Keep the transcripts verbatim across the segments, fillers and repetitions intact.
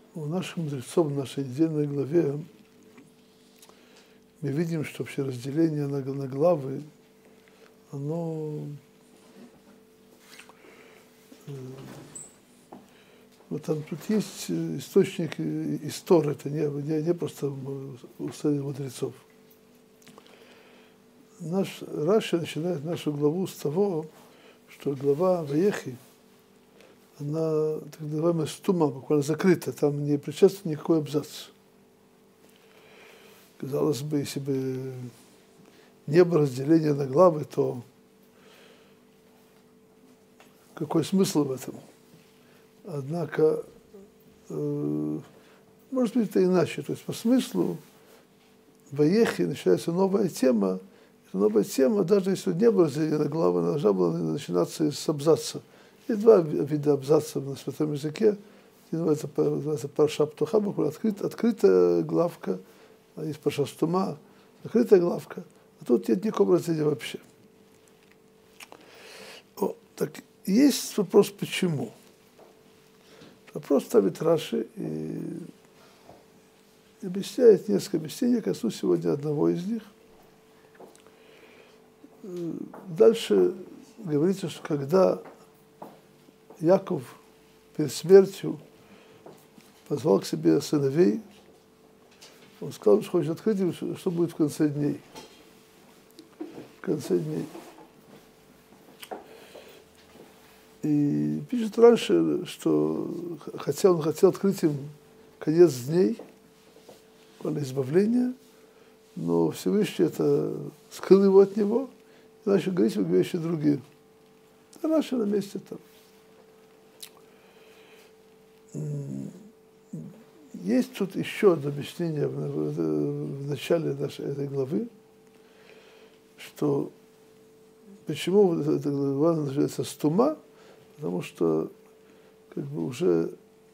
у наших мудрецов, в нашей недельной главе, мы видим, что вообще разделение на, на главы, оно э, вот там тут есть источник истории, это не, не, не просто устали мудрецов. Наш Раши начинает нашу главу с того, что глава Ваехи, она так называемая стума, буквально закрыта, там не предшествует никакой абзац. Казалось бы, если бы не было разделения на главы, то какой смысл в этом? Однако, э, может быть, это иначе. То есть по смыслу в Ваехи начинается новая тема. Эта новая тема, даже если не было разделения на главы, она должна была начинаться с абзаца. Есть два вида абзаца на святом языке. Называется, называется парша птуха, открыт, открытая главка, а есть парша стума, закрытая главка. А тут нет никакого разделения вообще. О, так есть вопрос, почему? Вопрос ставит Раши и объясняет несколько объяснений, я коснусь сегодня одного из них. Дальше говорится, что когда Яков перед смертью позвал к себе сыновей, он сказал, что хочет открыть им, что будет в конце дней. В конце дней. И пишет раньше, что хотя он хотел открыть им конец дней, избавления, но Всевышний это скрыл его от него, и начал говорить ему вещи другие. А наши на месте там. Есть тут еще одно объяснение в, в, в начале нашей этой главы, что почему эта глава называется стума, потому что как бы уже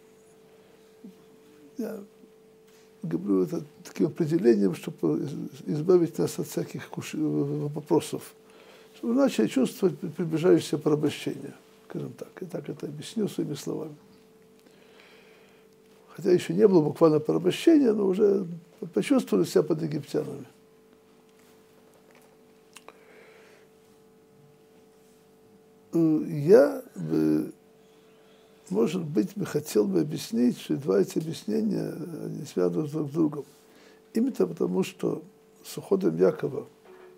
я говорю это таким определением, чтобы избавить нас от всяких вопросов, чтобы начали чувствовать приближающееся порабощение, скажем так. И так это объясню своими словами. Хотя еще не было буквально порабощения, но уже почувствовали себя под египтянами. Я бы, может быть, бы хотел бы объяснить, что два эти объяснения они связаны друг с другом. Именно потому, что с уходом Якова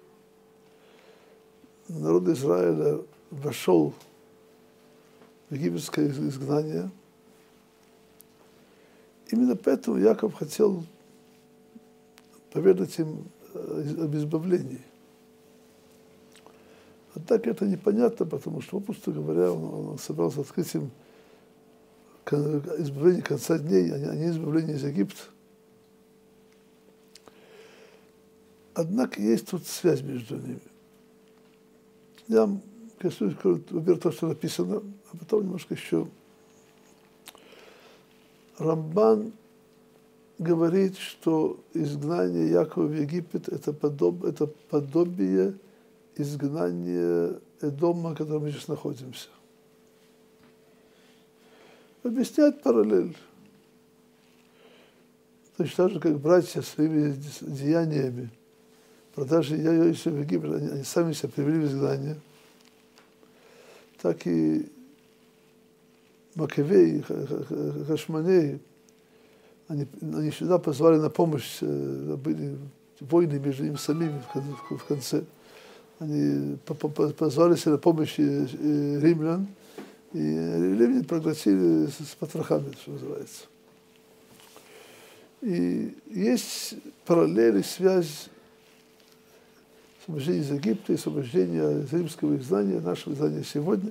народ Израиля вошел в египетское изгнание. Именно поэтому Яков хотел поведать им об избавлении. А так это непонятно, потому что, попросту говоря, он, он собрался открыть им избавление конца дней, а не избавление из Египта. Однако есть тут связь между ними. Я вам коснусь, во-первых, то, что написано, а потом немножко еще. Рамбан говорит, что изгнание Якова в Египет это, подоб, это подобие изгнания Эдома, в котором мы сейчас находимся. Объясняет параллель. Точно так же, как братья своими деяниями, продажи Иосифа в Египет, они, они сами себя привели в изгнание, так и Макавей, Хашманей, они, они сюда позвали на помощь, были войны между ними самими в конце. Они позвали себе на помощь римлян, и римляне проглотили с потрохами, что называется. И есть параллель и связь освобождения из Египта и освобождения из римского изгнания, нашего изгнания сегодня.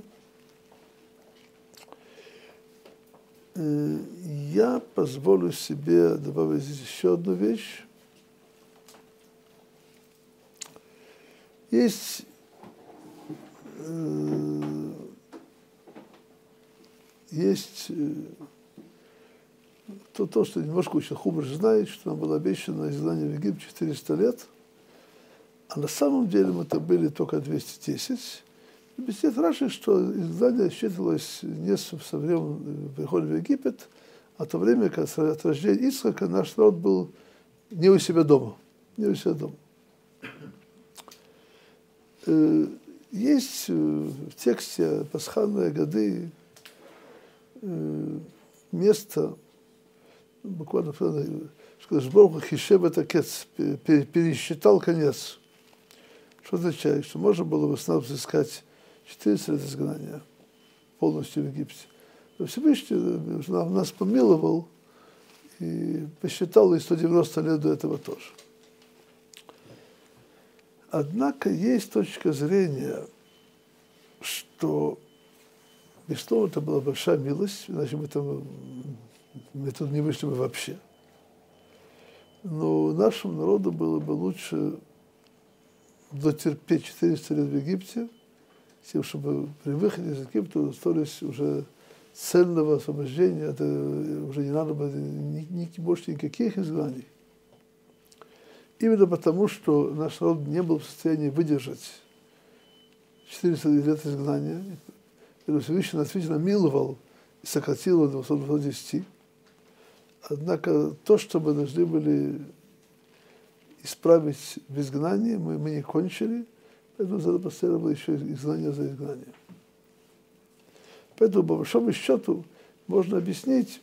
Я позволю себе добавить здесь еще одну вещь. Есть э, есть э, то, то, что немножко учил Хумраш знает, что нам было обещано изгнание в Египет четыреста лет, а на самом деле мы это были только двести десять. Объясняет Раши, что изгнание считывалось не со времен прихода в Египет, А в то время, как от рождения Ицхака, наш народ был не у себя дома. Не у себя дома. Есть в тексте пасхальной годы место, буквально, что Бог хишев это кец, пересчитал конец. Что означает? Что можно было бы снова взыскать четыреста лет изгнания полностью в Египте. Но Всевышний нас помиловал и посчитал и сто девяносто лет до этого тоже. Однако есть точка зрения, что, безусловно, это была большая милость, иначе мы, там, мы тут не вышли бы вообще. Но нашему народу было бы лучше дотерпеть четыреста лет в Египте, с тем, чтобы при выходе из Египта удостоились уже цельного освобождения, это уже не надо было ни, ни, больше никаких изгнаний. Именно потому, что наш народ не был в состоянии выдержать четыреста лет изгнания. И Всевышний действительно миловал и сократил его до двухсот десяти. Однако то, что мы должны были исправить в изгнании, мы, мы не кончили, поэтому за это последовало еще изгнание за изгнание. Поэтому, по большому счету, можно объяснить,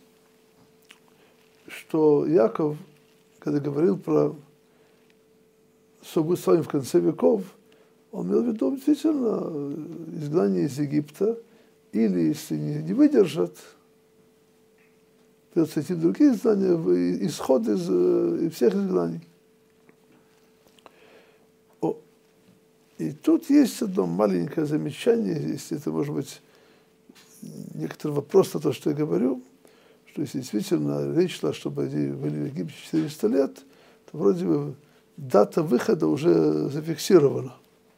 что Яков, когда говорил про что будет с вами в конце веков, он имел в виду действительно изгнание из Египта, или, если не, не выдержат, придется идти в другие изгнания, исход из, из всех изгнаний. О, и тут есть одно маленькое замечание, если это, может быть, некоторый вопрос на то, что я говорю, что если действительно речь шла, чтобы они были в Египте четыреста лет, то вроде бы дата выхода уже зафиксирована.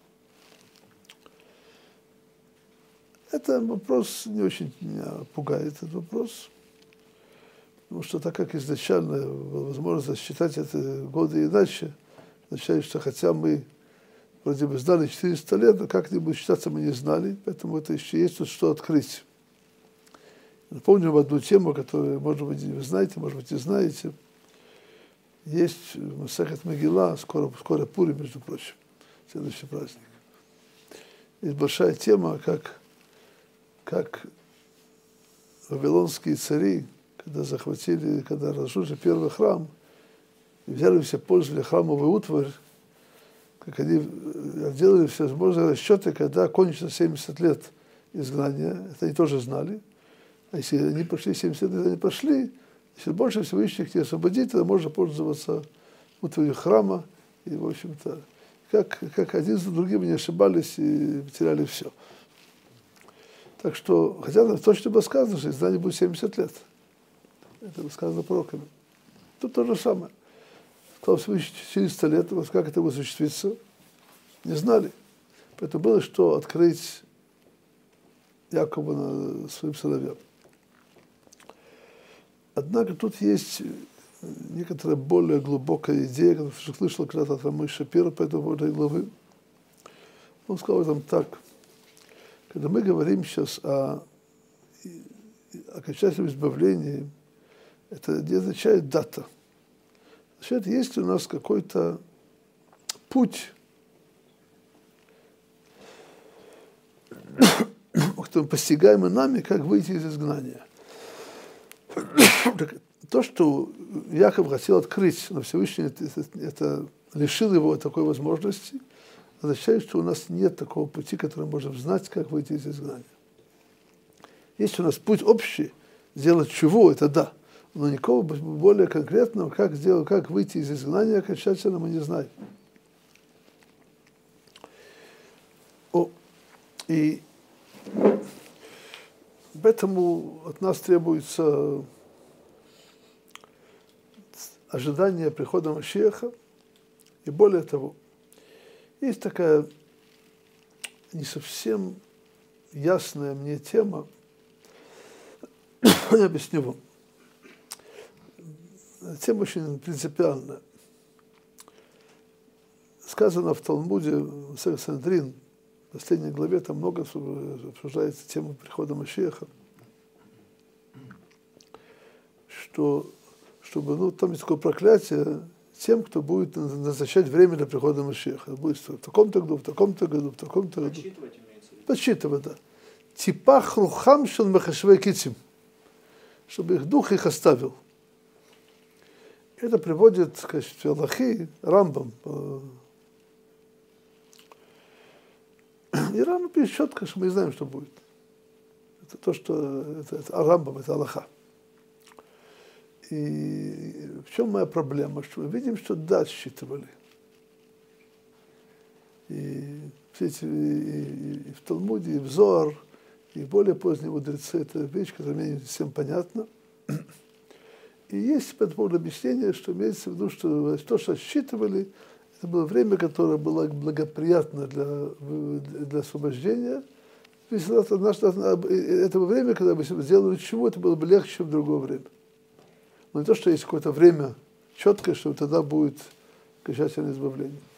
Это вопрос не очень меня пугает, этот вопрос. Потому что так как изначально была возможность засчитать эти годы иначе, означает, что хотя мы вроде бы знали четыреста лет, но как это будет считаться, мы не знали, поэтому это еще есть тут что открыть. Напомню одну тему, которую, может быть, вы знаете, может быть, не знаете. Есть Масехет Мегила, скоро, скоро Пурим, между прочим, следующий праздник. Есть большая тема, как, как вавилонские цари, когда захватили, когда разрушили первый храм, и взяли все, пользовали храмовую утварь, как они делали все возможные расчеты, когда кончится семьдесят лет изгнания, это они тоже знали. А если они прошли семьдесят лет, они прошли, если больше Всевышний их не освободит, то можно пользоваться утварью храма. И, в общем-то, как, как один за другим не ошибались и потеряли все. Так что, хотя точно было сказано, что изгнание будет семьдесят лет. Это было сказано пророками. Тут то же самое. Сказал Всевышний четыреста лет, вот как это будет осуществиться, не знали. Поэтому было что открыть Якова своим сыновьям. Однако тут есть некоторая более глубокая идея, которую я слышал когда-то от Рамы Шапира по этому этой главы. Он сказал там так. Когда мы говорим сейчас о окончательном избавлении, это не означает дата. Означает, есть ли у нас какой-то путь, который постигаемый нами, как выйти из изгнания. То, что Яков хотел открыть, но Всевышний это, это, это лишил его такой возможности, означает, что у нас нет такого пути, который мы можем знать, как выйти из изгнания. Есть у нас путь общий, сделать чего, это да, но никакого более конкретного, как сделать, как выйти из изгнания окончательно, мы не знаем. О, и поэтому от нас требуется ожидание прихода Машиаха. И более того, есть такая не совсем ясная мне тема, я объясню вам. Тема очень принципиальная. Сказано в Талмуде, в Сандрин, в последней главе, там много обсуждается тема прихода Машиаха, что чтобы, ну, там есть такое проклятие тем, кто будет назначать время для прихода Машиаха. Будет в таком-то году, в таком-то году, в таком-то году. Подсчитывать имеется в виду? Подсчитывать, да. Типах рухам шел махашвей китим. Чтобы их дух их оставил. Это приводит, в качестве Аллахи, Рамбам. И Рамбам пишет четко, что мы не знаем, что будет. Это то, что... Это, это Рамбам, это Аллаха. И в чем моя проблема? Что мы видим, что да, считывали. И все эти, и, и, и в Талмуде, и в Зоар, и более поздние мудрецы, это вещь, которая мне не всем понятна. И есть по этому поводу объяснение, что имеется в виду, что то, что считывали, это было время, которое было благоприятно для, для освобождения. Это было время, когда мы сделали чего, это было бы легче, чем в другое время. Но не то, что есть какое-то время четкое, что тогда будет окончательное избавление.